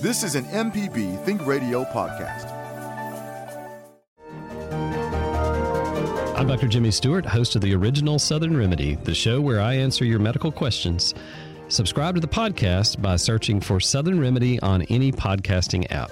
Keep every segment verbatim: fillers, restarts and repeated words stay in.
This is an M P B Think Radio podcast. I'm Doctor Jimmy Stewart, host of the original Southern Remedy, the show where I answer your medical questions. Subscribe to the podcast by searching for Southern Remedy on any podcasting app.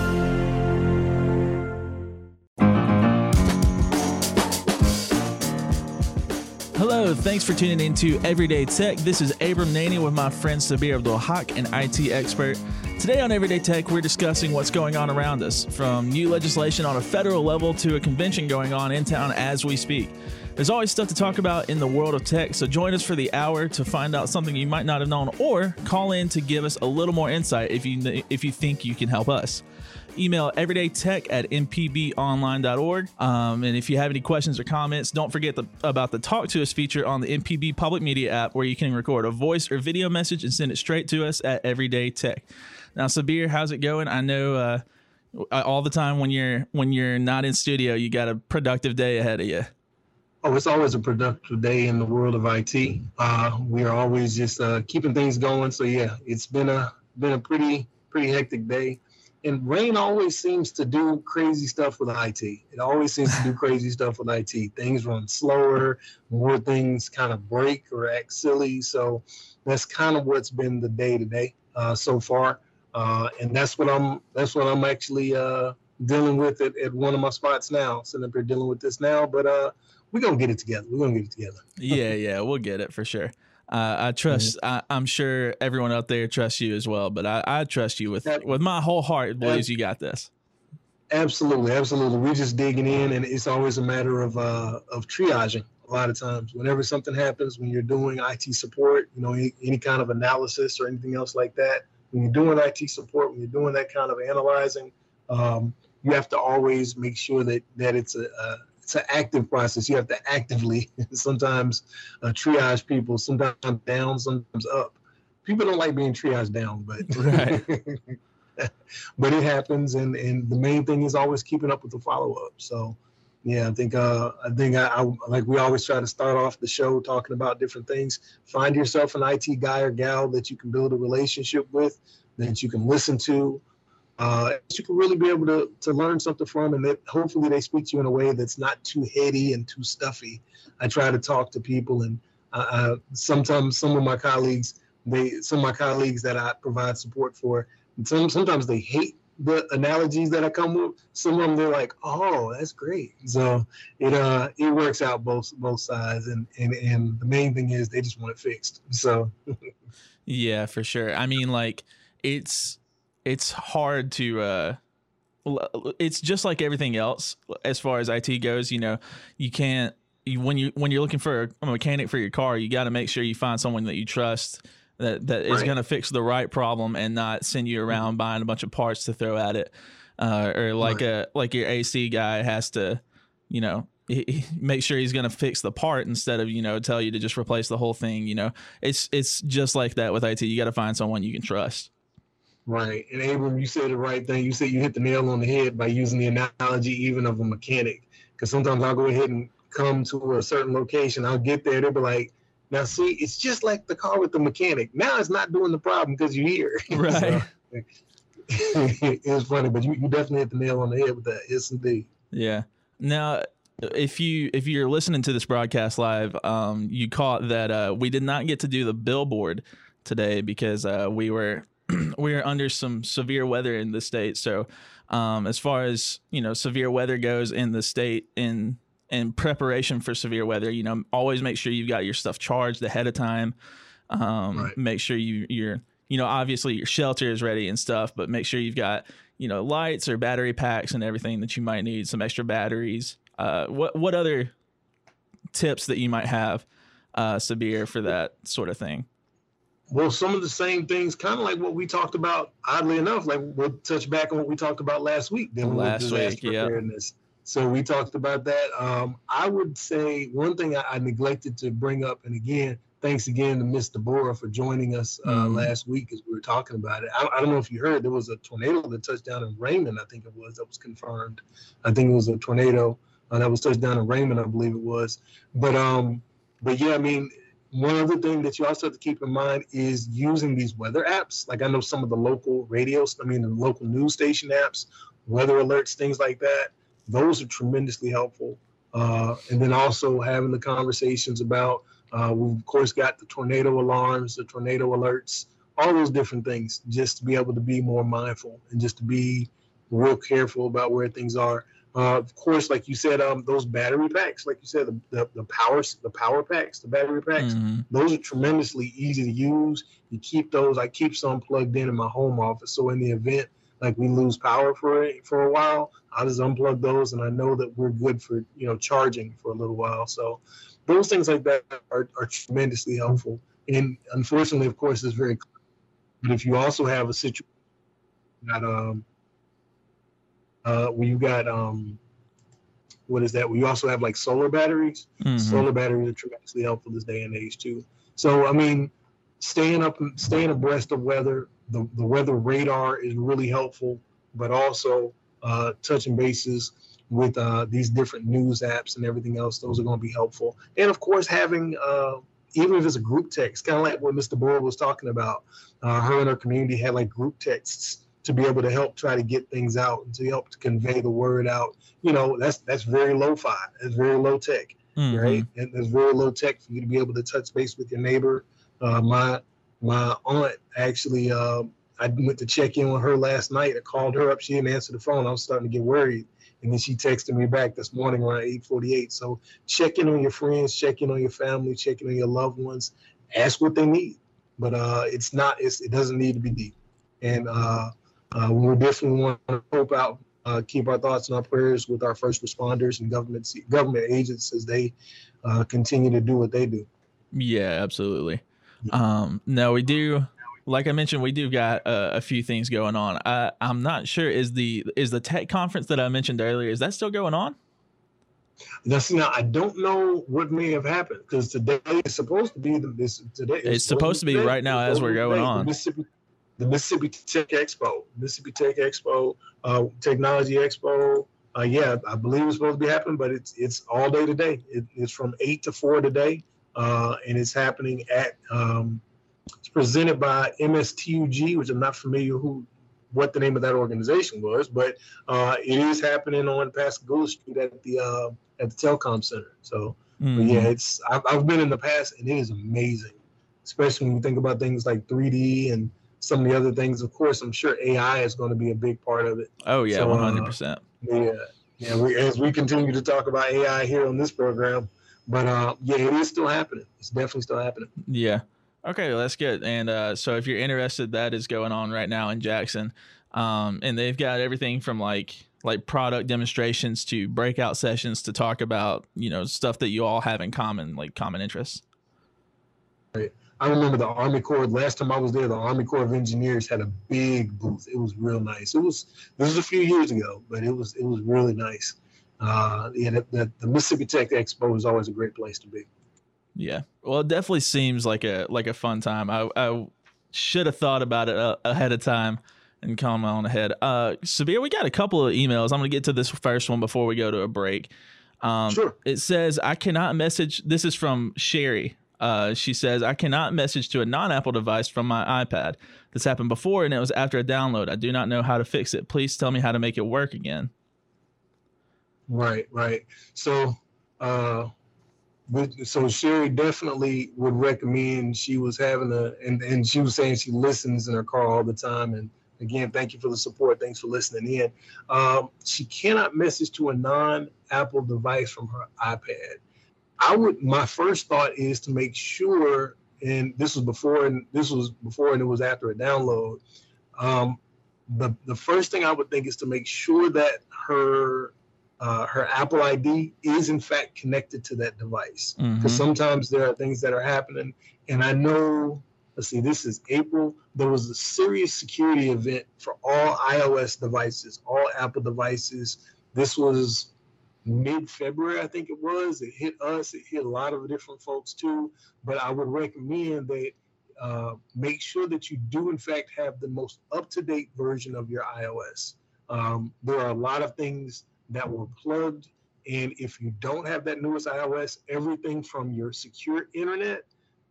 Hello, thanks for tuning in to Everyday Tech. This is Abram Naney with my friend Sabir Abdul-Haq, an I T expert. Today on Everyday Tech, we're discussing what's going on around us, from new legislation on a federal level to a convention going on in town as we speak. There's always stuff to talk about in the world of tech, so join us for the hour to find out something you might not have known, or call in to give us a little more insight if you if you think you can help us. Email everydaytech at m p b online dot org. Um, and if you have any questions or comments, don't forget the, about the Talk to Us feature on the M P B Public Media app, where you can record a voice or video message and send it straight to us at Everyday Tech. Now, Sabir, how's it going? I know uh, all the time when you're when you're not in studio, you got a productive day ahead of you. Oh, it's always a productive day in the world of I T. Uh, we are always just uh, keeping things going. So yeah, it's been a been a pretty pretty hectic day. And rain always seems to do crazy stuff with I T. It always seems to do crazy stuff with I T. Things run slower, more things kind of break or act silly. So that's kind of what's been the day today uh, so far. Uh, and that's what I'm that's what I'm actually uh, dealing with at, at one of my spots now. Sitting up here dealing with this now, but uh, we're gonna get it together. We're gonna get it together. yeah, yeah, we'll get it for sure. Uh, I trust. Mm-hmm. I, I'm sure everyone out there trusts you as well. But I, I trust you with with my whole heart, boys. You got this. Absolutely, absolutely. We're just digging in, and it's always a matter of uh, of triaging. A lot of times, whenever something happens, when you're doing I T support, you know, any, any kind of analysis or anything else like that. When you're doing I T support, when you're doing that kind of analyzing, um, you have to always make sure that that it's a, a it's an active process. You have to actively sometimes uh, triage people, sometimes down, sometimes up. People don't like being triaged down, but right. but it happens, and and the main thing is always keeping up with the follow up. So yeah, I think uh, I think I, I like we always try to start off the show talking about different things. Find yourself an I T guy or gal that you can build a relationship with, that you can listen to, uh, that you can really be able to to learn something from, and that hopefully they speak to you in a way that's not too heady and too stuffy. I try to talk to people, and uh, uh, sometimes some of my colleagues, they some of my colleagues that I provide support for, some, sometimes they hate the analogies that I come with. Some of them, they're like, "Oh, that's great." So it uh it works out both both sides, and and and the main thing is they just want it fixed. So yeah, for sure. I mean, like it's it's hard to uh it's just like everything else as far as I T goes. You know, you can't you, when you when you're looking for a mechanic for your car, you got to make sure you find someone that you trust, that that is right. going to fix the right problem and not send you around mm-hmm. buying a bunch of parts to throw at it, uh, or like right. a like your A C guy has to, you know, he, he make sure he's going to fix the part instead of, you know, tell you to just replace the whole thing. You know, it's it's just like that with I T. You got to find someone you can trust. Right. And Abram, you said the right thing. You said you hit the nail on the head by using the analogy even of a mechanic, because sometimes I'll go ahead and come to a certain location. I'll get there. They'll be like, now, see, it's just like the car with the mechanic. Now it's not doing the problem because you're here. Right. So, it's funny, but you, you definitely hit the nail on the head with that. Yes, indeed. Yeah. Now, if you if you're listening to this broadcast live, um, you caught that uh, we did not get to do the billboard today because uh, we were we were under some severe weather in the state. So, um, as far as you know, severe weather goes in the state in. in preparation for severe weather, you know, always make sure you've got your stuff charged ahead of time. Um, right. Make sure you, you're, you know, obviously your shelter is ready and stuff, but make sure you've got, you know, lights or battery packs and everything that you might need, some extra batteries. Uh, what, what other tips that you might have, uh, Sabir, for that sort of thing? Well, some of the same things, kind of like what we talked about, oddly enough, like we'll touch back on what we talked about last week. Dealing last with week, yeah. preparedness. So we talked about that. Um, I would say one thing I, I neglected to bring up, and again, thanks again to Miz Deborah for joining us uh, mm. last week as we were talking about it. I, I don't know if you heard, there was a tornado that touched down in Raymond, I think it was, that was confirmed. I think it was a tornado uh, that was touched down in Raymond, I believe it was. But um, but yeah, I mean, one other thing that you also have to keep in mind is using these weather apps. Like I know some of the local radios, I mean, the local news station apps, weather alerts, things like that. Those are tremendously helpful. Uh, and then also having the conversations about, uh, we've of course got the tornado alarms, the tornado alerts, all those different things, just to be able to be more mindful and just to be real careful about where things are. Uh, of course, like you said, um, those battery packs, like you said, the, the, the power the power packs, the battery packs, mm-hmm. those are tremendously easy to use. You keep those. I keep some plugged in in my home office. So in the event like we lose power for it for a while, I'll just unplug those, and I know that we're good for you know charging for a little while. So those things like that are, are tremendously helpful. And unfortunately, of course, it's very. But if you also have a situation that um. Uh, where you got, um, what is that? Where you also have like solar batteries. Mm-hmm. Solar batteries are tremendously helpful this day and age too. So, I mean, staying up, staying abreast of weather, the, the weather radar is really helpful, but also uh, touching bases with uh, these different news apps and everything else, those are going to be helpful. And of course, having, uh, even if it's a group text, kind of like what Mister Boyle was talking about, uh, her and her community had like group texts to be able to help try to get things out and to help to convey the word out. You know, that's that's very lo-fi. That's very low tech, mm-hmm. right? And that's very low tech for you to be able to touch base with your neighbor. Uh, my my aunt actually, uh, I went to check in with her last night. I called her up. She didn't answer the phone. I was starting to get worried. And then she texted me back this morning around eight forty-eight. So check in on your friends, check in on your family, check in on your loved ones. Ask what they need. But uh, it's not, it's, it doesn't need to be deep. And, uh, Uh, we definitely want to hope out, uh, keep our thoughts and our prayers with our first responders and government government agents as they uh, continue to do what they do. Yeah, absolutely. Um, no, we do. Like I mentioned, we do got uh, a few things going on. I, I'm not sure is the is the tech conference that I mentioned earlier, is that still going on? That's now I don't know what may have happened because today is supposed to be the this today. It's supposed to be right now as we're going on. The Mississippi Tech Expo, Mississippi Tech Expo, uh, Technology Expo. Uh, yeah, I believe it's supposed to be happening, but it's it's all day today. It, it's from eight to four today, uh, and it's happening at. Um, it's presented by M S T U G, which I'm not familiar who, what the name of that organization was, but uh, it is happening on Pascagoula Street at the uh, at the Telecom Center. So, mm-hmm. but yeah, it's I've, I've been in the past, and it is amazing, especially when you think about things like three D and some of the other things. Of course, I'm sure A I is going to be a big part of it. Oh yeah, so, one hundred percent. Uh, yeah, yeah. We, as we continue to talk about A I here on this program, but uh, yeah, it is still happening. It's definitely still happening. Yeah. Okay, well, that's good. And uh, so if you're interested, that is going on right now in Jackson, um, and they've got everything from like like product demonstrations to breakout sessions to talk about you know stuff that you all have in common, like common interests. Right. I remember the Army Corps, last time I was there, the Army Corps of Engineers had a big booth. It was real nice. It was, this was a few years ago, but it was, it was really nice. Uh, yeah, the, the, the Mississippi Tech Expo is always a great place to be. Yeah. Well, it definitely seems like a, like a fun time. I, I should have thought about it uh, ahead of time and come on ahead. Uh, Sabir, we got a couple of emails. I'm going to get to this first one before we go to a break. Um, sure. It says, I cannot message. This is from Sherry. Uh, she says, I cannot message to a non-Apple device from my iPad. This happened before, and it was after a download. I do not know how to fix it. Please tell me how to make it work again. Right, right. So, uh, so Sherry definitely would recommend. She was having a, and, and she was saying she listens in her car all the time. And again, thank you for the support. Thanks for listening in. Um, she cannot message to a non-Apple device from her iPad. I would, my first thought is to make sure, and this was before, and this was before, and it was after a download. Um, the the first thing I would think is to make sure that her uh, her Apple I D is in fact connected to that device, because mm-hmm. sometimes there are things that are happening. And I know, let's see, this is April. There was a serious security event for all iOS devices, all Apple devices. This was mid-February, I think it was. It hit us. It hit a lot of different folks too. But I would recommend that uh, make sure that you do, in fact, have the most up-to-date version of your iOS. Um, there are a lot of things that were plugged. And if you don't have that newest iOS, everything from your secure internet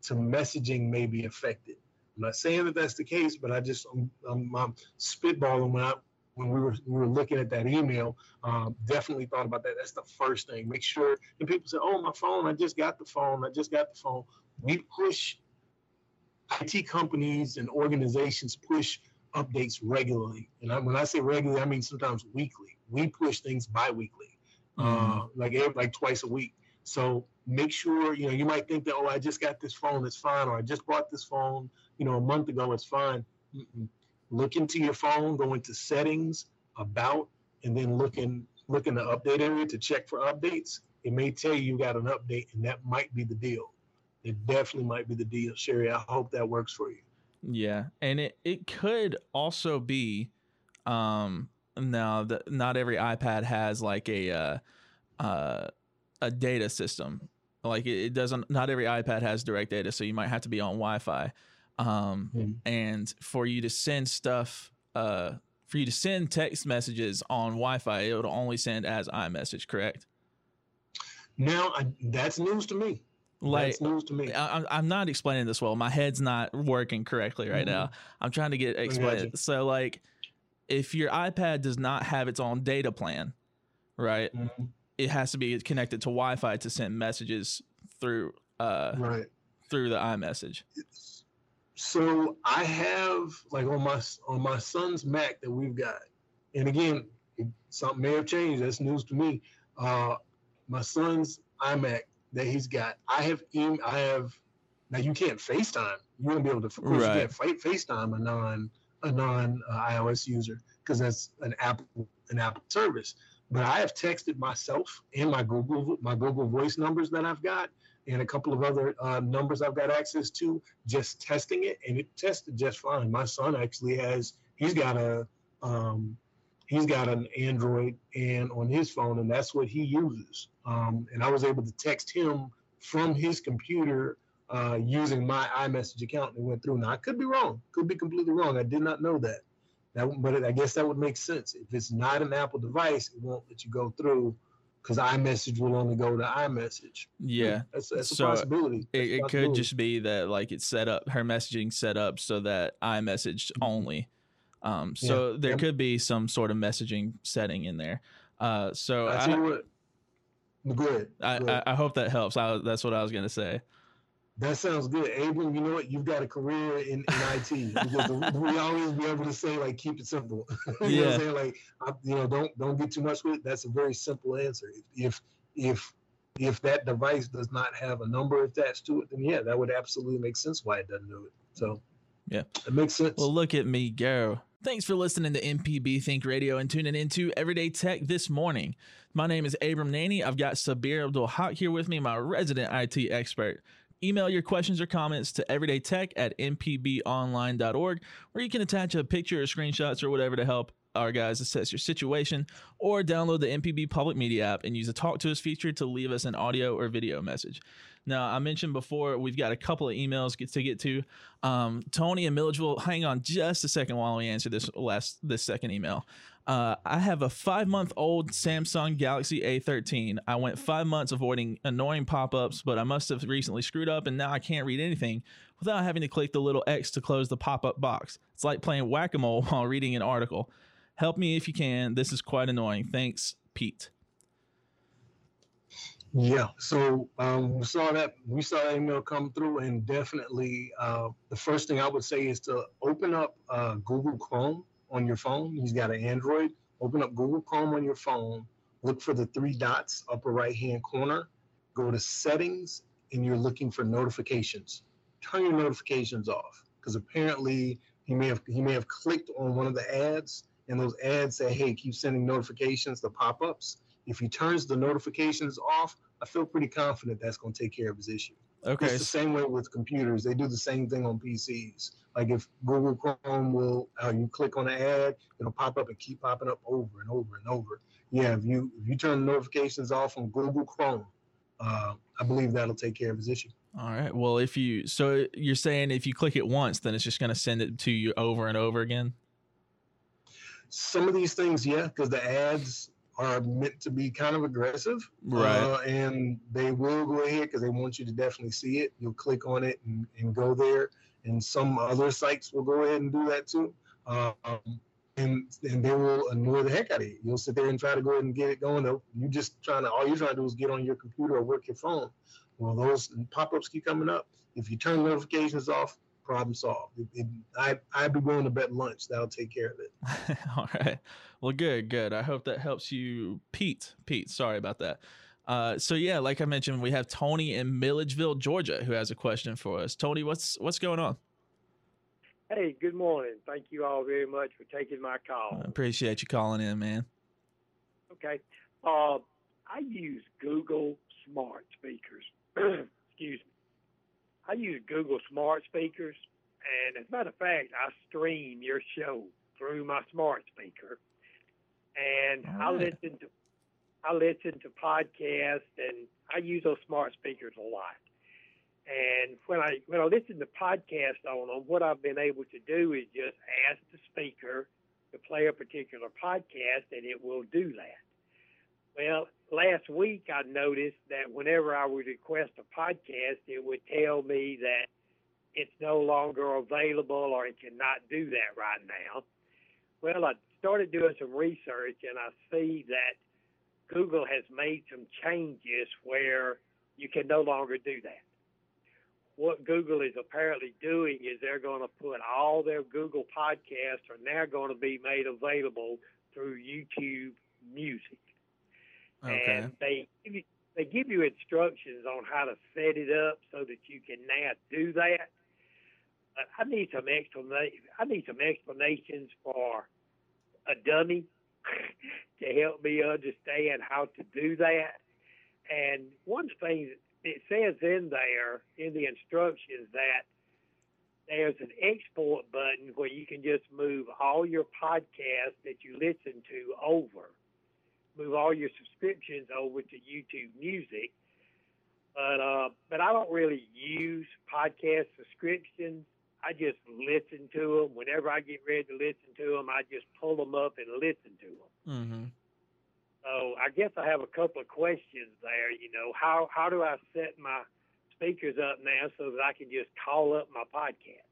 to messaging may be affected. I'm not saying that that's the case, but I just I'm, I'm, I'm spitballing when I when we were we were looking at that email. Um, definitely thought about that. That's the first thing. Make sure. And people say, "Oh, my phone! I just got the phone! I just got the phone." We push I T companies and organizations push updates regularly, and I, when I say regularly, I mean sometimes weekly. We push things bi-weekly, mm-hmm. uh, like every, like twice a week. So make sure, you know, you might think that, oh, I just got this phone, it's fine, or I just bought this phone, you know, a month ago, it's fine. Mm-mm. Look into your phone, go into settings, about, and then look in, look in the update area to check for updates. It may tell you you got an update, and that might be the deal. It definitely might be the deal, Sherry. I hope that works for you. Yeah, and it, it could also be, um, now that not every iPad has like a uh, uh, a data system. Like it, it doesn't. Not every iPad has direct data, so you might have to be on Wi-Fi. Um, mm-hmm. And for you to send stuff, uh, for you to send text messages on Wi-Fi, it would only send as iMessage, correct? Now I, that's news to me. Like, that's news to me. I, I'm not explaining this well. My head's not working correctly right mm-hmm. now. I'm trying to get explained. So, like, if your iPad does not have its own data plan, right, mm-hmm. it has to be connected to Wi-Fi to send messages through, uh, right. through the iMessage. It's, so I have like on my on my son's Mac that we've got, and again, it, something may have changed. That's news to me. Uh, my son's iMac that he's got. I have em- I have now you can't FaceTime. You won't be able to. Of course, right. You can't fight FaceTime a non a non uh, iOS user because that's an Apple an Apple service. But I have texted myself and my Google my Google Voice numbers that I've got and a couple of other uh, numbers I've got access to, just testing it, and it tested just fine. My son actually has he's got a um, he's got an Android and on his phone, and that's what he uses. Um, and I was able to text him from his computer uh, using my iMessage account, and it went through. Now I could be wrong, could be completely wrong. I did not know that. That, but I guess that would make sense. If it's not an Apple device, it won't let you go through because iMessage will only go to iMessage. Yeah, that's, that's so a possibility. It, it could just be that like it's set up, her messaging set up so that iMessage only. Um, so yeah. there yeah. could be some sort of messaging setting in there. Uh, so I, I, you what, go ahead. I, go ahead. I, I hope that helps. I, that's what I was going to say. That sounds good. Abram, you know what? You've got a career in, in I T. Because we always be able to say, like, keep it simple. you yeah. know what I'm saying? Like, I, you know, don't don't get too much with it. That's a very simple answer. If if if that device does not have a number attached to it, then yeah, that would absolutely make sense why it doesn't do it. So yeah, it makes sense. Well, look at me go. Thanks for listening to M P B Think Radio and tuning into Everyday Tech this morning. My name is Abram Naney. I've got Sabir Abdul-Haq here with me, my resident I T expert. Email your questions or comments to everydaytech at m p b online dot org, where you can attach a picture or screenshots or whatever to help our guys assess your situation, or download the M P B Public Media app and use the Talk to Us feature to leave us an audio or video message. Now, I mentioned before, we've got a couple of emails to get to. Um, Tony and Milledgeville, hang on just a second while we answer this last this second email. Uh, I have a five-month-old Samsung Galaxy A thirteen. I went five months avoiding annoying pop-ups, but I must have recently screwed up, and now I can't read anything without having to click the little X to close the pop-up box. It's like playing whack-a-mole while reading an article. Help me if you can. This is quite annoying. Thanks, Pete. Yeah, so um, we saw that we saw that email come through, and definitely uh, the first thing I would say is to open up uh, Google Chrome on your phone. He's got an Android. Open up Google Chrome on your phone. Look for the three dots upper right hand corner. Go to Settings, and you're looking for Notifications. Turn your notifications off because apparently he may have he may have clicked on one of the ads, and those ads say, "Hey, keep sending notifications to pop-ups." If he turns the notifications off, I feel pretty confident that's going to take care of his issue. Okay. It's the same way with computers. They do the same thing on P Cs. Like if Google Chrome will, uh, you click on an ad, it'll pop up and keep popping up over and over and over. Yeah, if you if you turn the notifications off on Google Chrome, uh, I believe that'll take care of his issue. All right. Well, if you, so you're saying if you click it once, then it's just going to send it to you over and over again? Some of these things, yeah, because the ads, are meant to be kind of aggressive, right? Uh, and they will go ahead because they want you to definitely see it. You'll click on it and, and go there. And some other sites will go ahead and do that too. Um, and and they will annoy the heck out of you. You'll sit there and try to go ahead and get it going. You just trying to all you're trying to do is get on your computer or work your phone. Well, those pop-ups keep coming up. If you turn notifications off, problem solved. It, it, I I'd be willing to bet lunch that'll take care of it. All right. Well, good, good. I hope that helps you, Pete. Pete, sorry about that. Uh, so yeah, like I mentioned, we have Tony in Milledgeville, Georgia, who has a question for us. Tony, what's what's going on? Hey, good morning. Thank you all very much for taking my call. I appreciate you calling in, man. Okay. Uh, I use Google Smart Speakers. Excuse me. I use Google Smart Speakers, and as a matter of fact, I stream your show through my smart speaker, and All I right. listen to I listen to podcasts, and I use those smart speakers a lot. And when I when I listen to podcasts on them, what I've been able to do is just ask the speaker to play a particular podcast, and it will do that. Well, last week I noticed that whenever I would request a podcast, it would tell me that it's no longer available or it cannot do that right now. Well, I started doing some research, and I see that Google has made some changes where you can no longer do that. What Google is apparently doing is they're going to put all their Google podcasts are now going to be made available through YouTube Music. Okay. And they give you, they give you instructions on how to set it up so that you can now do that. But I need some explanation. I need some explanations for a dummy to help me understand how to do that. And one thing it says in there in the instructions that there's an export button where you can just move all your podcasts that you listen to over. Move all your subscriptions over to YouTube Music, but uh, but I don't really use podcast subscriptions. I just listen to them. Whenever I get ready to listen to them, I just pull them up and listen to them. Mm-hmm. So I guess I have a couple of questions there. You know, how how do I set my speakers up now so that I can just call up my podcast?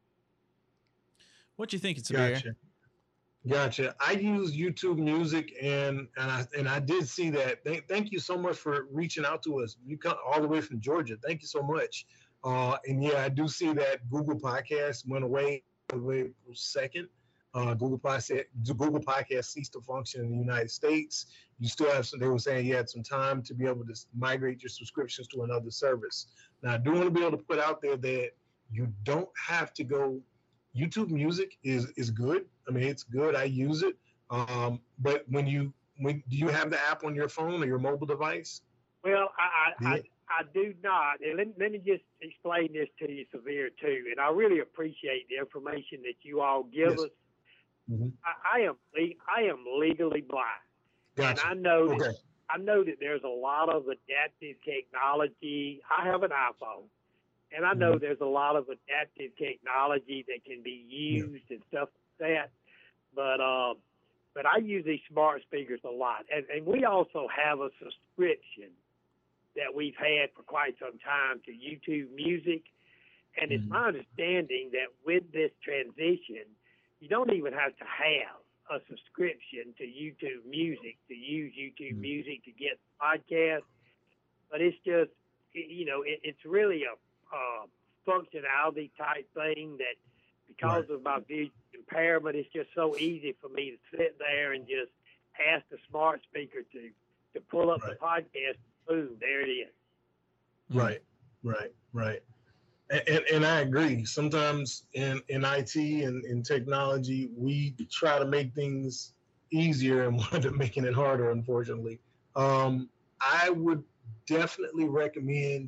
What you think, it's Sabir? Gotcha. Gotcha. I use YouTube Music, and and I and I did see that. Thank, thank you so much for reaching out to us. You come all the way from Georgia. Thank you so much. Uh, and yeah, I do see that Google Podcasts went away for a second. Uh, Google Podcast Google Podcast ceased to function in the United States. You still have some. They were saying you had some time to be able to migrate your subscriptions to another service. Now, I do want to be able to put out there that you don't have to go. YouTube Music is is good. I mean, it's good. I use it. Um, but when you when do you have the app on your phone or your mobile device? Well, I I, Yeah. I, I do not. And let, let me just explain this to you, Severe, too. And I really appreciate the information that you all give Yes. us. Mm-hmm. I, I am le- I am legally blind, Gotcha. and I know Okay. that, I know that there's a lot of adaptive technology. I have an iPhone. And I know Mm-hmm. there's a lot of adaptive technology that can be used and stuff like that. But uh, but I use these smart speakers a lot. And, and we also have a subscription that we've had for quite some time to YouTube Music. And it's Mhm. my understanding that with this transition, you don't even have to have a subscription to YouTube Music to use YouTube Mhm. Music to get podcasts. But it's just, you know, it, it's really a Uh, functionality type thing that because Right. of my vision impairment, it's just so easy for me to sit there and just ask the smart speaker to, to pull up Right. the podcast. Boom, there it is. Right, right, right. And, and, and I agree. Sometimes in, in I T and in technology, we try to make things easier and wind up making it harder, unfortunately. Um, I would definitely recommend,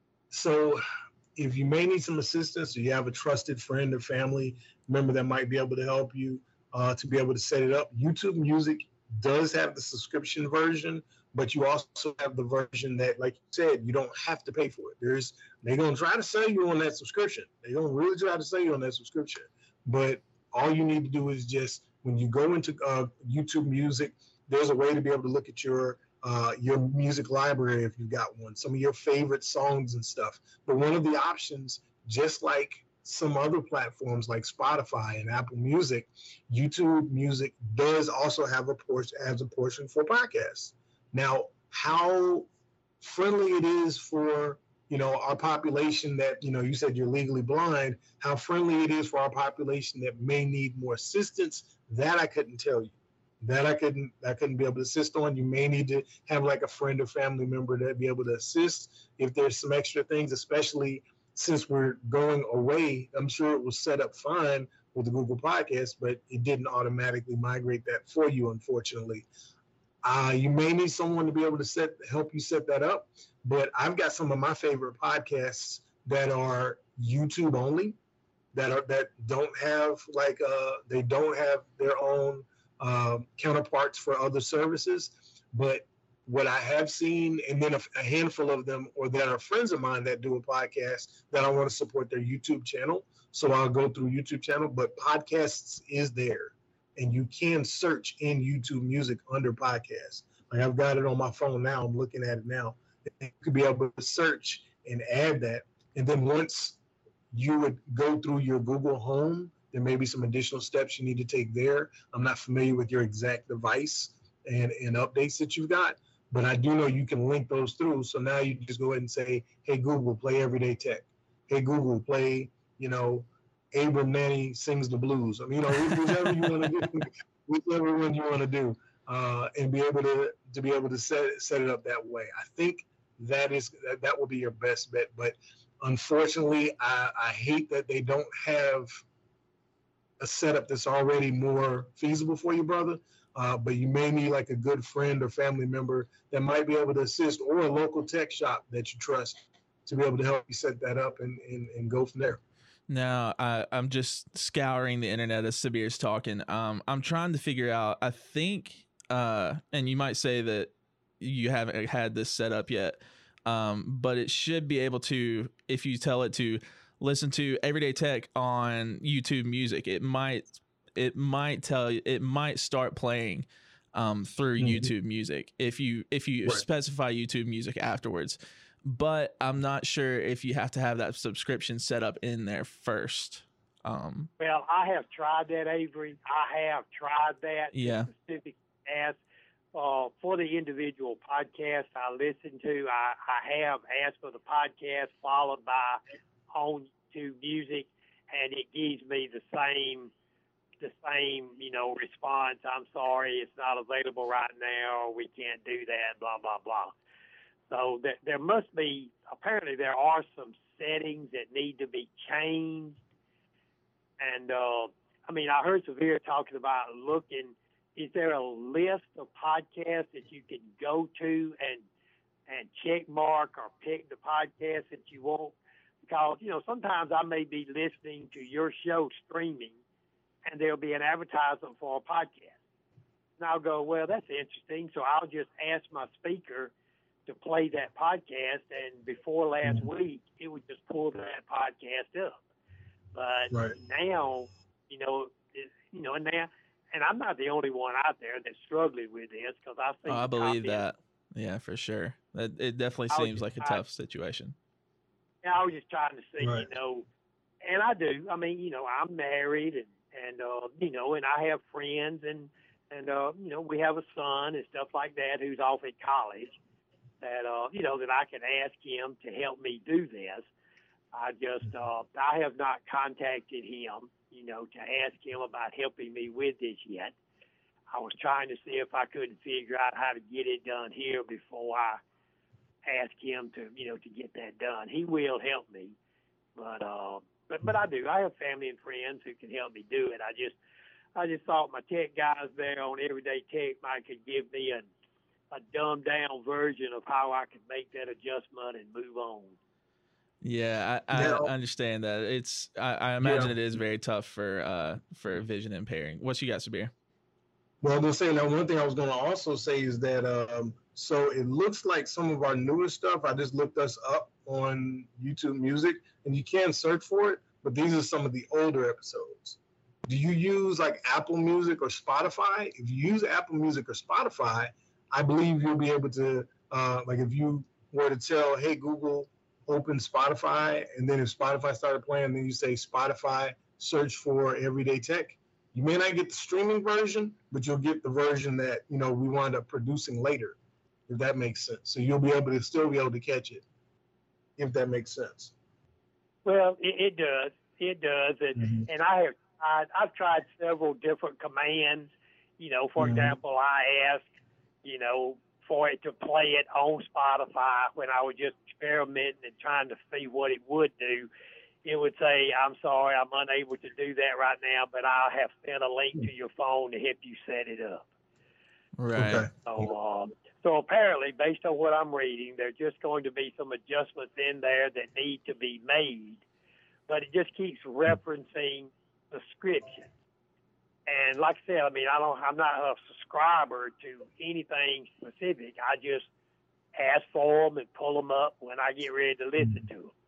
so if you may need some assistance or you have a trusted friend or family member that might be able to help you uh, to be able to set it up, YouTube Music does have the subscription version, but you also have the version that, like you said, you don't have to pay for it. There's they're gonna try to sell you on that subscription. They're gonna really try to sell you on that subscription. But all you need to do is just when you go into uh, YouTube Music, there's a way to be able to look at your uh, your music library if you've got one, some of your favorite songs and stuff. But one of the options, just like some other platforms like Spotify and Apple Music, YouTube Music does also have a portion, has a portion for podcasts. Now, how friendly it is for, you know, our population that, you know, you said you're legally blind, how friendly it is for our population that may need more assistance, that I couldn't tell you. That I couldn't, I couldn't be able to assist on. You may need to have like a friend or family member to be able to assist if there's some extra things, especially since we're going away. I'm sure it was set up fine with the Google Podcast, but it didn't automatically migrate that for you, unfortunately. Uh, you may need someone to be able to set help you set that up, but I've got some of my favorite podcasts that are YouTube only, that are that don't have like uh, they don't have their own uh, counterparts for other services. But what I have seen, and then a, a handful of them, or that are friends of mine that do a podcast that I want to support their YouTube channel, so I'll go through YouTube channel. But podcasts is there. And you can search in YouTube Music under podcasts. Like I've got it on my phone now. I'm looking at it now. You could be able to search and add that. And then once you would go through your Google Home, there may be some additional steps you need to take there. I'm not familiar with your exact device and, and updates that you've got, but I do know you can link those through. So now you just go ahead and say, hey, Google, play Everyday Tech. Hey, Google, play, you know, Abram Nanny Sings the Blues. I mean, you know, whichever you want to do, whichever one you want to do, uh, and be able to to be able to set set it up that way. I think that is that, that will be your best bet. But unfortunately, I, I hate that they don't have a setup that's already more feasible for you, brother. Uh, but you may need like a good friend or family member that might be able to assist, or a local tech shop that you trust to be able to help you set that up and and, and go from there. Now, I, I'm just scouring the internet as Sabir's talking. Um, I'm trying to figure out, I think, uh, and you might say that you haven't had this set up yet, um, but it should be able to, if you tell it to listen to Everyday Tech on YouTube Music, it might it might tell you, it might start playing um, through mm-hmm. YouTube Music if you if you right. specify YouTube Music afterwards. But I'm not sure if you have to have that subscription set up in there first. Um, well, I have tried that, Avery. I have tried that. Yeah. Specific as uh, for the individual podcast I listen to, I, I have asked for the podcast followed by on to music, and it gives me the same, the same, you know, response. I'm sorry, it's not available right now, or we can't do that, blah, blah, blah. So there, there must be, apparently there are some settings that need to be changed. And, uh, I mean, I heard Sabir talking about looking, is there a list of podcasts that you can go to and and check mark or pick the podcast that you want? Because, you know, sometimes I may be listening to your show streaming, and there'll be an advertisement for a podcast. And I'll go, well, that's interesting. So I'll just ask my speaker to play that podcast, and before last week, it would just pull that podcast up. But right. now, you know, it, you know, and now, and I'm not the only one out there that's struggling with this, because I think oh, I believe that. Yeah, for sure. That it definitely seems like a tough situation. Yeah, I was just trying to see, right. you know, and I do. I mean, you know, I'm married, and and uh, you know, and I have friends, and and uh, you know, we have a son and stuff like that who's off at college. That, uh, you know, that I can ask him to help me do this. I just, uh, I have not contacted him, you know, to ask him about helping me with this yet. I was trying to see if I couldn't figure out how to get it done here before I ask him to, you know, to get that done. He will help me, but, uh, but, but I do. I have family and friends who can help me do it. I just, I just thought my tech guys there on Everyday Tech might could give me a, a dumbed down version of how I could make that adjustment and move on. Yeah, I, I yeah. understand that. It's I, I imagine yeah. it is very tough for uh for vision impairing. What you got, Sabir? Well, I'm gonna say now. One thing I was gonna also say is that um, so it looks like some of our newer stuff. I just looked us up on YouTube Music, and you can search for it. But these are some of the older episodes do you use like Apple Music or Spotify? If you use Apple Music or Spotify, I believe you'll be able to, uh, like if you were to tell, hey, Google, open Spotify, and then if Spotify started playing, then you say Spotify, search for Everyday Tech. You may not get the streaming version, but you'll get the version that, you know, we wind up producing later, if that makes sense. So you'll be able to still be able to catch it, if that makes sense. Well, it, it does. It does. And, mm-hmm. and I have tried, I've tried several different commands. You know, for mm-hmm. example, I asked, you know, for it to play it on Spotify when I was just experimenting and trying to see what it would do. It would say, I'm sorry, I'm unable to do that right now, but I'll have sent a link to your phone to help you set it up. Right. Okay. So, um, so apparently, based on what I'm reading, there's just going to be some adjustments in there that need to be made, but it just keeps referencing subscription. And like I said, I mean, I don't, I'm not a subscriber to anything specific. I just ask for them and pull them up when I get ready to listen to them.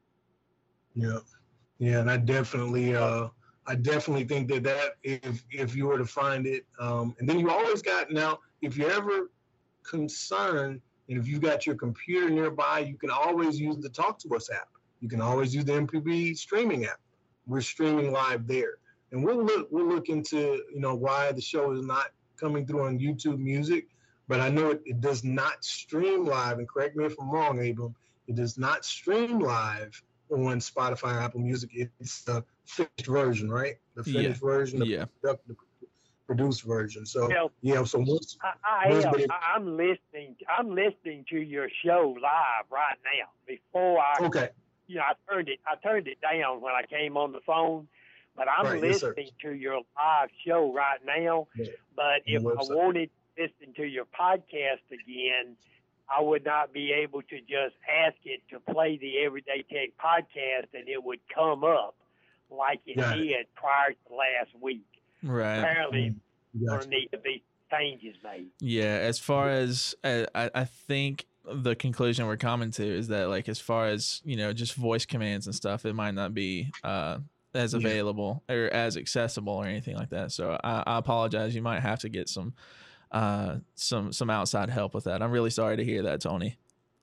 Yeah, yeah, and I definitely, uh, I definitely think that that if if you were to find it, um, and then you always got now, if you're ever concerned, and if you got your computer nearby, you can always use the Talk to Us app. You can always use the M P B streaming app. We're streaming live there, and we'll look we'll look into you know why the show is not coming through on YouTube Music, but I know it, it does not stream live. And correct me if I'm wrong, Abram, it does not stream live on Spotify and Apple Music. It's the finished version, right? The finished yeah. version, the, yeah. the produced version. So well, yeah, so once, I, I once am. it, I'm listening. I'm listening to your show live right now. Before I, okay, you know, I turned it. I turned it down when I came on the phone, but I'm right, yes, listening to your live show right now. Yeah. But if I wanted to listen to your podcast again, I would not be able to just ask it to play the Everyday Tech podcast and it would come up like it Got did it. prior to last week. Right. Apparently, Gotcha. there need to be changes made. Yeah, as far as uh, I, I think the conclusion we're coming to is that, like, as far as, you know, just voice commands and stuff, it might not be uh, as available yeah. or as accessible or anything like that. So I, I apologize. You might have to get some uh, some some outside help with that. I'm really sorry to hear that, Tony.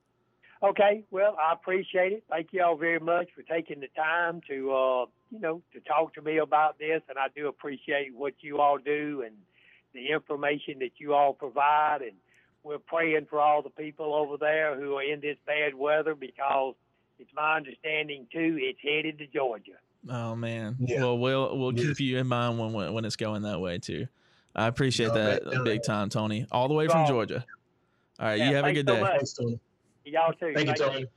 Okay, well, I appreciate it. Thank you all very much for taking the time to, uh, you know, to talk to me about this, and I do appreciate what you all do and the information that you all provide, and we're praying for all the people over there who are in this bad weather because it's my understanding, too, it's headed to Georgia. Oh, man. Yeah. Well, we'll we'll Yes. keep you in mind when when it's going that way, too. I appreciate No, that that- big time, Tony, all the way from Well, Georgia. All right, yeah, you have a thanks good so day. much. Thanks, Tony. Y'all too. Thank you, Tony.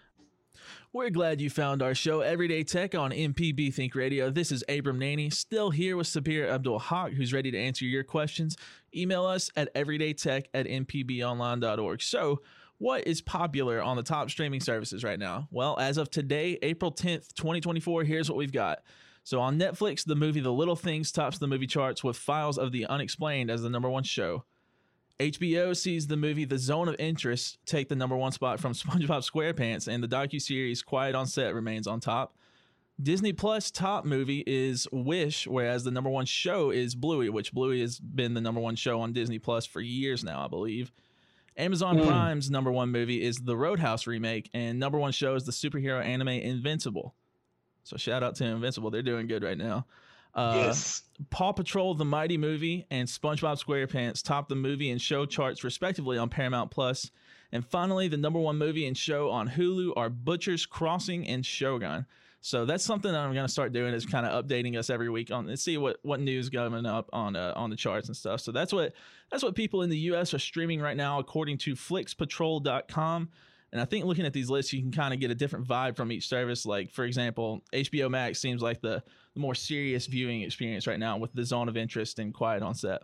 We're glad you found our show, Everyday Tech, on M P B Think Radio. This is Abram Naney, still here with Sabir Abdul Haq, who's ready to answer your questions. Email us at everydaytech at m p b online dot org. So, what is popular on the top streaming services right now? Well, as of today, April tenth, twenty twenty-four, here's what we've got. So on Netflix, the movie The Little Things tops the movie charts with Files of the Unexplained as the number one show. H B O sees the movie The Zone of Interest take the number one spot from SpongeBob SquarePants, and the docuseries Quiet on Set remains on top. Disney Plus top movie is Wish, whereas the number one show is Bluey, which Bluey has been the number one show on Disney Plus for years now, I believe. Amazon Mm. Prime's number one movie is the Roadhouse remake, and number one show is the superhero anime Invincible. So shout out to Invincible. They're doing good right now. Uh, Yes. Paw Patrol, the Mighty Movie, and SpongeBob SquarePants top the movie and show charts respectively on Paramount Plus. And finally, the number one movie and show on Hulu are Butcher's Crossing and Shogun. So that's something that I'm going to start doing, is kind of updating us every week on, and see what, what news coming up on uh, on the charts and stuff. So that's what that's what people in the U S are streaming right now, according to flix patrol dot com. And I think looking at these lists, you can kind of get a different vibe from each service. Like, for example, H B O Max seems like the, the more serious viewing experience right now with The Zone of Interest and Quiet on Set.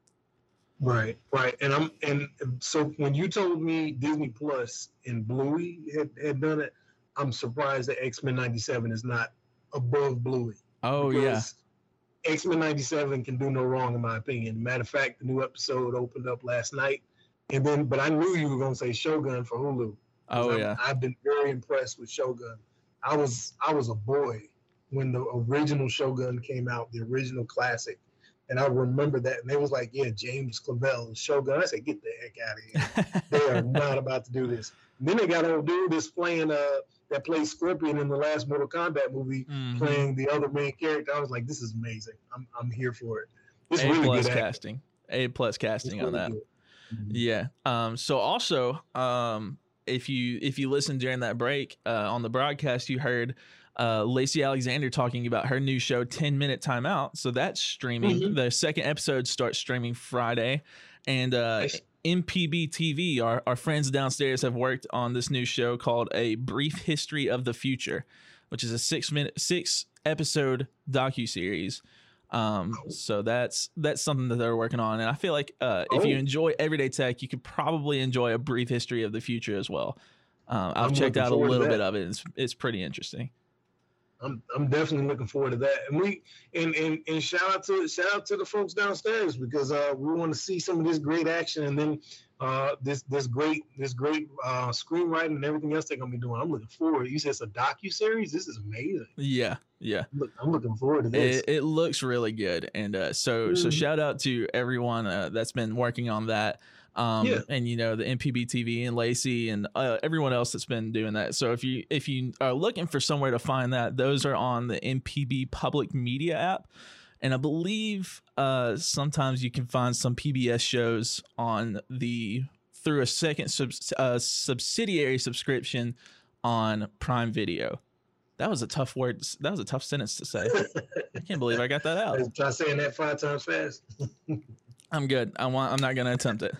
Right, right. And I'm and so when you told me Disney Plus and Bluey had, had done it, I'm surprised that X-Men ninety-seven is not above Bluey. Oh, yeah. X-Men ninety-seven can do no wrong, in my opinion. Matter of fact, the new episode opened up last night. And then, but I knew you were going to say Shogun for Hulu. Oh, I'm, yeah. I've been very impressed with Shogun. I was I was a boy when the original Shogun came out, the original classic. And I remember that. And they was like, yeah, James Clavell, Shogun. I said, get the heck out of here. They are not about to do this. And then they got old dude that's playing, uh, that played Scorpion in the last Mortal Kombat movie, mm-hmm. playing the other main character. I was like, this is amazing. I'm I'm here for it. It's A really plus good casting. Acting. A plus casting really on that. Mm-hmm. Yeah. Um, so also, um, if you if you listened during that break uh, on the broadcast, you heard uh, Lacey Alexander talking about her new show, ten minute Timeout. So that's streaming. Mm-hmm. The second episode starts streaming Friday. And uh, nice. M P B T V, our, our friends downstairs, have worked on this new show called A Brief History of the Future, which is a six minute, six episode docuseries. Um, so that's that's something that they're working on. And I feel like uh, if oh. you enjoy Everyday Tech, you could probably enjoy A Brief History of the Future as well. Um, I've I'm checked out a little bit of it. It's, it's pretty interesting. I'm I'm definitely looking forward to that, and we and and, and shout out to shout out to the folks downstairs, because uh, we want to see some of this great action, and then uh, this this great this great uh, screenwriting and everything else they're gonna be doing. I'm looking forward. You said it's a docu-series. This is amazing. Yeah, yeah. Look, I'm looking forward to this. It, it looks really good, and uh, so mm. so shout out to everyone uh, that's been working on that. Um, yeah. And, you know, the M P B T V and Lacey and uh, everyone else that's been doing that. So if you if you are looking for somewhere to find that, those are on the M P B Public Media app. And I believe uh, sometimes you can find some P B S shows on the through a second sub, uh, subsidiary subscription on Prime Video. That was a tough word. That was a tough sentence to say. I can't believe I got that out. Try saying that five times fast. I'm good. I want. I'm not going to attempt it.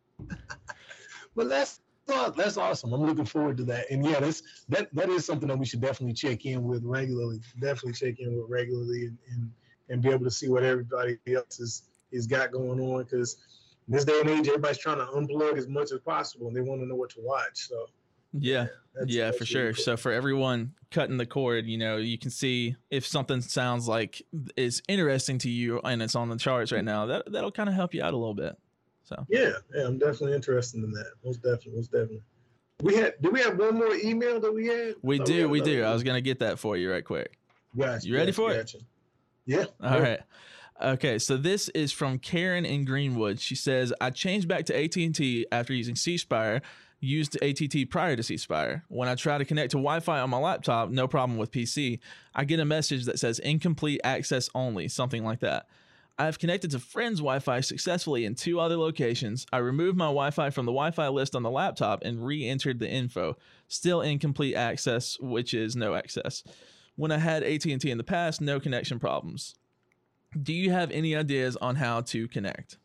But that's that's awesome. I'm looking forward to that. And yeah, that's that that is something that we should definitely check in with regularly. Definitely check in with regularly and and, and be able to see what everybody else is is got going on, because in this day and age, everybody's trying to unplug as much as possible, and they want to know what to watch. So yeah, that's, yeah, that's for sure. Really cool. So for everyone cutting the cord, you know, you can see if something sounds like is interesting to you and it's on the charts right now. That that'll kind of help you out a little bit. So yeah, yeah, I'm definitely interested in that. Most definitely, most definitely. We had, do we have one more email that we had? We oh, do, we, we do. Email. I was gonna get that for you right quick. Gotcha, you ready gotcha, for gotcha. it? Yeah. All yeah. right. Okay, so this is from Karen in Greenwood. She says, I changed back to A T and T after using C Spire, used A T T prior to C Spire. When I try to connect to Wi-Fi on my laptop, no problem with P C. I get a message that says incomplete access only, something like that. I have connected to friends' Wi-Fi successfully in two other locations. I removed my Wi-Fi from the Wi-Fi list on the laptop and re-entered the info. Still incomplete access, which is no access. When I had A T and T in the past, no connection problems. Do you have any ideas on how to connect?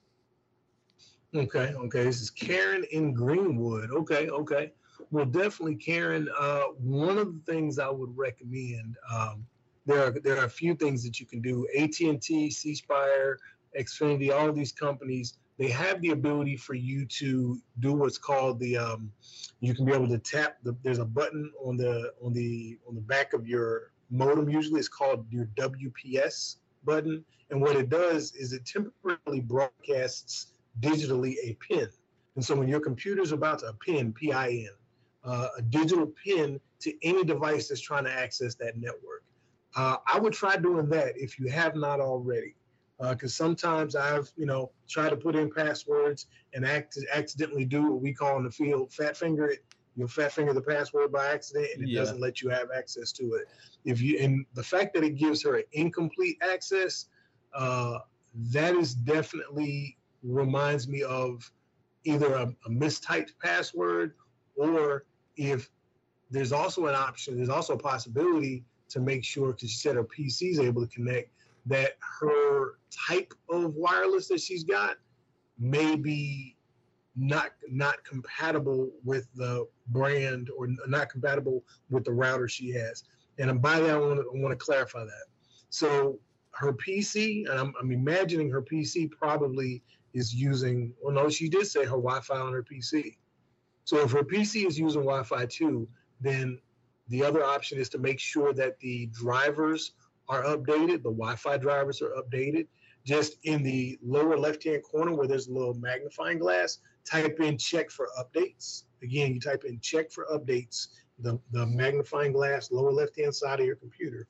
Okay, okay. This is Karen in Greenwood. Okay, okay. Well, definitely, Karen. Uh, one of the things I would recommend, um, there are there are a few things that you can do. A T and T, C Spire, Xfinity, all of these companies, they have the ability for you to do what's called the. Um, you can be able to tap the. There's a button on the on the on the back of your modem. Usually, it's called your W P S button, and what it does is it temporarily broadcasts digitally a pin. And so when your computer's about to a pin, P I N, uh, a digital pin to any device that's trying to access that network. Uh, I would try doing that if you have not already, because uh, sometimes I've, you know, tried to put in passwords and act, accidentally do what we call in the field fat finger it. You'll fat finger the password by accident, and it yeah. doesn't let you have access to it. If you and the fact that it gives her an incomplete access, uh, that is definitely reminds me of either a, a mistyped password, or if there's also an option, there's also a possibility to make sure, because she said her P C is able to connect, that her type of wireless that she's got may be not not compatible with the brand, or not compatible with the router she has. And by that, I want to, I want to clarify that. So her P C, and I'm, I'm imagining her P C probably is using, well, no, she did say her Wi-Fi on her P C. So if her P C is using Wi-Fi too, then the other option is to make sure that the drivers are updated, the Wi-Fi drivers are updated. Just in the lower left-hand corner where there's a little magnifying glass, type in check for updates. Again, you type in check for updates, the, the magnifying glass, lower left-hand side of your computer.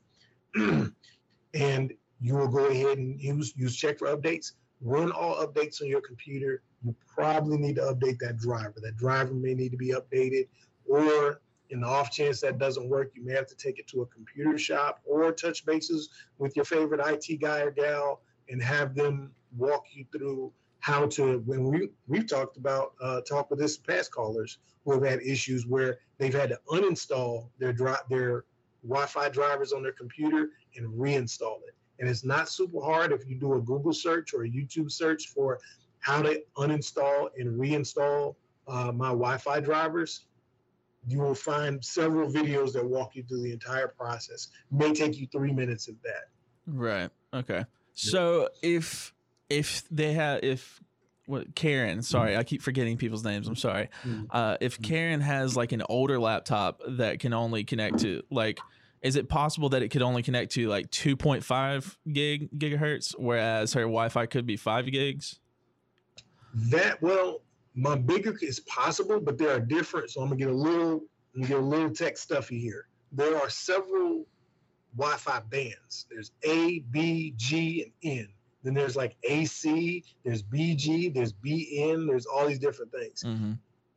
and you will go ahead and use use check for updates. Run all updates on your computer. You probably need to update that driver. That driver may need to be updated, or in the off chance that doesn't work, you may have to take it to a computer shop or touch bases with your favorite I T guy or gal and have them walk you through how to, when we, we've talked about, uh, talk with this past callers who have had issues where they've had to uninstall their dri- their Wi-Fi drivers on their computer and reinstall it. And it's not super hard if you do a Google search or a YouTube search for how to uninstall and reinstall uh, my Wi-Fi drivers. You will find several videos that walk you through the entire process. It may take you three minutes of that. Right. Okay. So if if they have if what Karen, sorry, I keep forgetting people's names. I'm sorry. Uh, if Karen has like an older laptop that can only connect to like, is it possible that it could only connect to like two point five gig gigahertz, whereas her Wi-Fi could be five gigs? That well, my bigger is possible, but there are different. So I'm gonna get a little, I'm gonna get a little tech stuffy here. There are several Wi-Fi bands. There's A, B, G, and N. Then there's like A C, there's B G, there's B N, there's all these different things. Mm-hmm.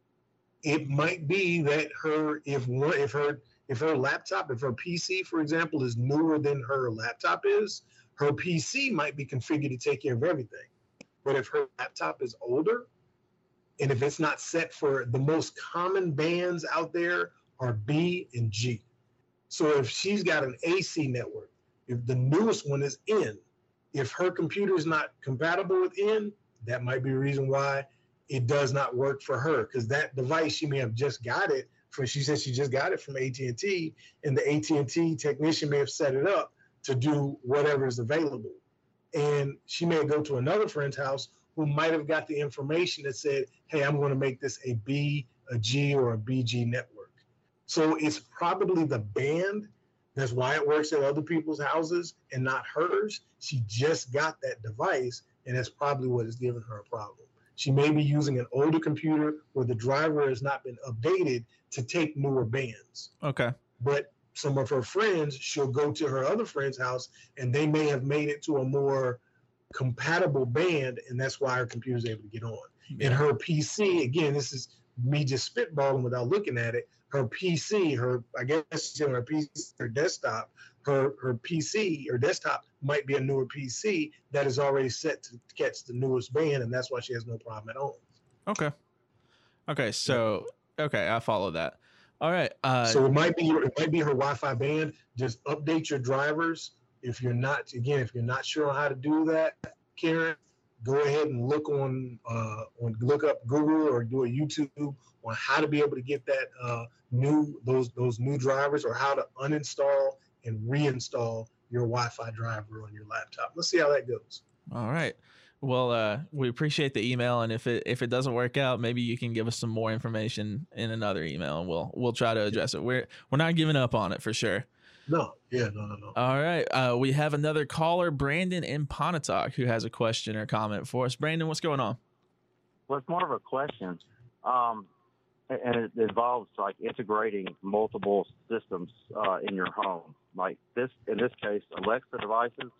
It might be that her, if one, if her, if her laptop, if her P C, for example, is newer than her laptop is, her P C might be configured to take care of everything. But if her laptop is older, and if it's not set for the most common bands out there are B and G. So if she's got an A C network, if the newest one is N, if her computer is not compatible with N, that might be a reason why it does not work for her, because that device, she may have just got it from, she said she just got it from A T and T, and the A T and T technician may have set it up to do whatever is available. And she may go to another friend's house who might have got the information that said, hey, I'm going to make this a B, a G, or a B G network. So it's probably the band. That's why it works at other people's houses and not hers. She just got that device, and that's probably what is giving her a problem. She may be using an older computer where the driver has not been updated to take newer bands. Okay. But some of her friends, she'll go to her other friend's house, and they may have made it to a more compatible band, and that's why her computer's able to get on. Yeah. And her P C, again, this is me just spitballing without looking at it, her P C, her, I guess her P C, her desktop, her, her P C or desktop might be a newer P C that is already set to catch the newest band, and that's why she has no problem at home. Okay. Okay, so, okay, I follow that. All right. Uh, so it might be it might be her Wi-Fi band. Just update your drivers. If you're not, again, if you're not sure on how to do that, Karen, go ahead and look on, uh, on look up Google or do a YouTube on how to be able to get that uh, new those those new drivers, or how to uninstall and reinstall your Wi-Fi driver on your laptop. Let's see how that goes. All right. Well, uh, we appreciate the email, and if it if it doesn't work out, maybe you can give us some more information in another email, and we'll we'll try to address it. We're we're not giving up on it for sure. No, yeah, no, no, no. All right. Uh, we have another caller, Brandon in Pontotoc, who has a question or comment for us. Brandon, what's going on? Well, it's more of a question, um, and it involves like integrating multiple systems uh, in your home. Like this, in this case, Alexa devices.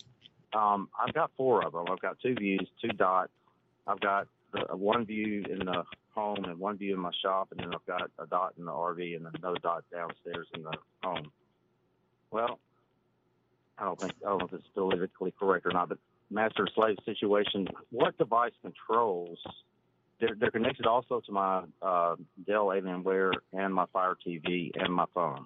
Um, I've got four of them. I've got two views, two dots. I've got the, one view in the home and one view in my shop, and then I've got a dot in the R V and another dot downstairs in the home. Well, I don't think I don't know if it's politically correct or not, but master slave situation. What device controls? They're, they're connected also to my uh, Dell Alienware and my Fire T V and my phone.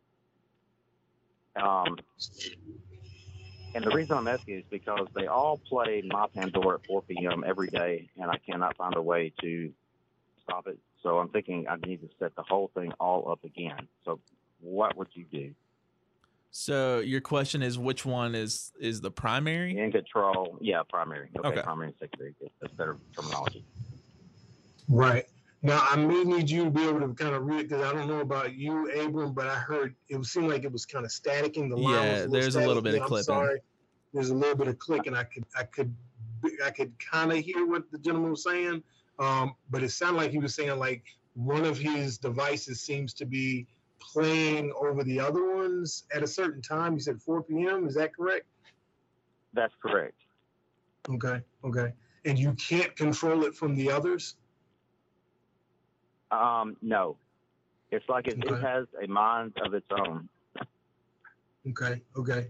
Um, and the reason I'm asking is because they all play My Pandora at four p.m. every day, and I cannot find a way to stop it. So I'm thinking I need to set the whole thing all up again. So what would you do? So your question is, which one is is the primary? In control, yeah, primary. Okay, okay. Primary and secondary. That's better terminology. Right. Now, I may need you to be able to kind of read, because I don't know about you, Abram, but I heard it seemed like it was kind of staticking. The line yeah, was a there's static. a little bit yeah, of I'm clipping. Sorry. There's a little bit of click, and I could, I could, I could kind of hear what the gentleman was saying, um, but it sounded like he was saying like one of his devices seems to be playing over the other ones at a certain time. You said four p.m. Is that correct? That's correct. Okay, okay. And you can't control it from the others? Um, no. It's like it, Okay. it has a mind of its own. Okay, okay.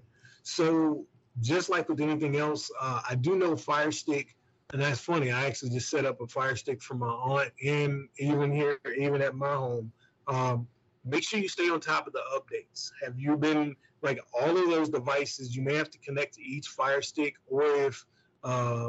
So just like with anything else, uh, I do know Fire Stick, and that's funny. I actually just set up a Fire Stick for my aunt, and even here, even at my home. Um, make sure you stay on top of the updates. Have you been, like, all of those devices, you may have to connect to each Fire Stick, or if uh,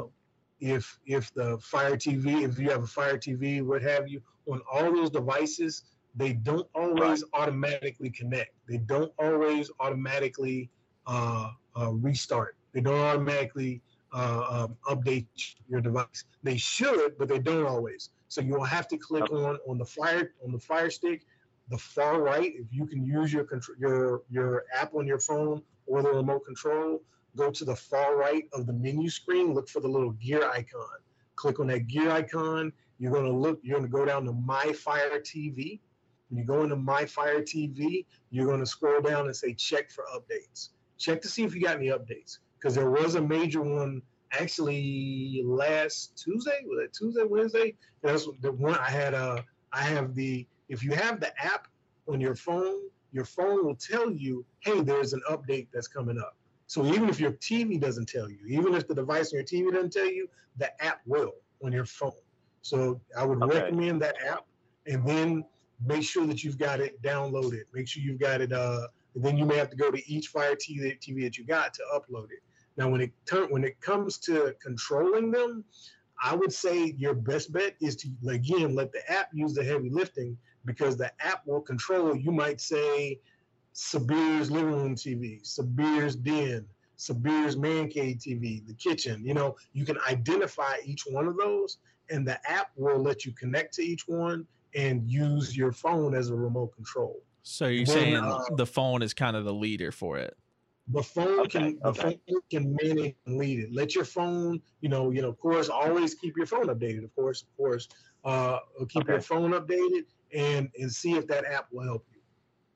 if if the Fire T V, if you have a Fire T V, what have you, on all those devices, they don't always automatically connect. They don't always automatically uh, uh, restart. They don't automatically uh, um, update your device. They should, but they don't always. So you'll have to click on on the fire on the Fire Stick, the far right. If you can use your control your your app on your phone or the remote control, go to the far right of the menu screen. Look for the little gear icon. Click on that gear icon. You're gonna look. You're gonna go down to My Fire T V. When you go into My Fire T V, you're going to scroll down and say check for updates. Check to see if you got any updates, because there was a major one actually last Tuesday. Was it Tuesday, Wednesday? That's the one I had. Uh, I have the. If you have the app on your phone, your phone will tell you, hey, there's an update that's coming up. So even if your T V doesn't tell you, even if the device on your T V doesn't tell you, the app will on your phone. So I would Okay. recommend that app, and then make sure that you've got it downloaded. Make sure you've got it. Uh, and then you may have to go to each Fire T V, T V that you got to upload it. Now, when it turn when it comes to controlling them, I would say your best bet is to, again, let the app use the heavy lifting, because the app will control. You might say Sabir's living room T V, Sabir's den, Sabir's man cave T V, the kitchen. You know, you can identify each one of those, and the app will let you connect to each one and use your phone as a remote control. So you're Then, saying uh, the phone is kind of the leader for it. The phone Okay, can the okay. phone can manage and lead it. Let your phone, you know, you know, of course, always keep your phone updated. Of course, of course, uh, keep Okay. your phone updated and and see if that app will help you.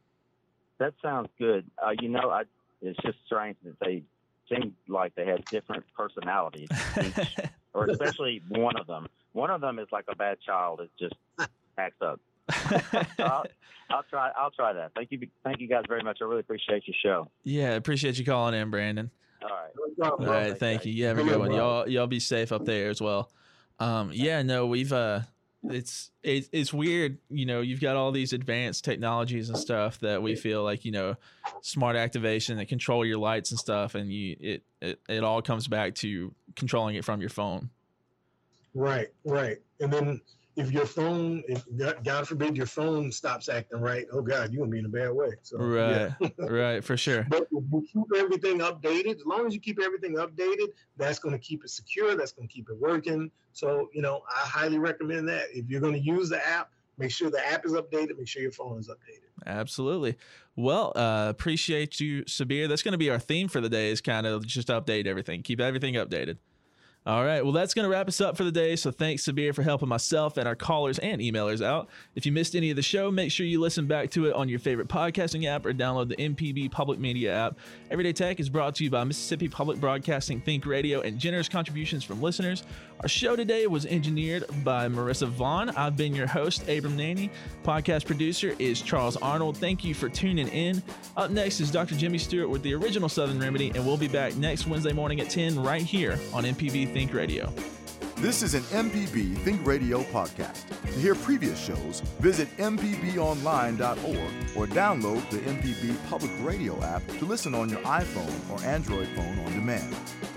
That sounds good. Uh, you know, I, it's just strange that they seem like they have different personalities, each, or especially one of them. One of them is like a bad child. It just acts up. So I'll, I'll try. I'll try that. Thank you. Thank you guys very much. I really appreciate your show. Yeah, appreciate you calling in, Brandon. All right. No problem, All bro. right, thank you. You have a Good good luck, one. bro. Y'all, y'all be safe up there as well. Um, yeah, no, we've uh, it's it's it's weird. You know, you've got all these advanced technologies and stuff that we feel like, you know, smart activation that control your lights and stuff, and you it it, it all comes back to controlling it from your phone. Right, right. And then if your phone, if God God forbid your phone stops acting right, oh God, you're gonna be in a bad way. So Right, yeah. right, for sure. But if you keep everything updated, as long as you keep everything updated, that's going to keep it secure. That's going to keep it working. So, you know, I highly recommend that. If you're going to use the app, make sure the app is updated. Make sure your phone is updated. Absolutely. Well, uh, appreciate you, Sabir. That's going to be our theme for the day, is kind of just update everything, keep everything updated. All right. Well, that's going to wrap us up for the day. So thanks, Sabir, for helping myself and our callers and emailers out. If you missed any of the show, make sure you listen back to it on your favorite podcasting app or download the M P B Public Media app. Everyday Tech is brought to you by Mississippi Public Broadcasting Think Radio and generous contributions from listeners. Our show today was engineered by Marissa Vaughn. I've been your host, Abram Naney. Podcast producer is Charles Arnold. Thank you for tuning in. Up next is Doctor Jimmy Stewart with the original Southern Remedy, and we'll be back next Wednesday morning at ten right here on M P B Think Radio. This is an M P B Think Radio podcast. To hear previous shows, visit m p b online dot org or download the M P B Public Radio app to listen on your iPhone or Android phone on demand.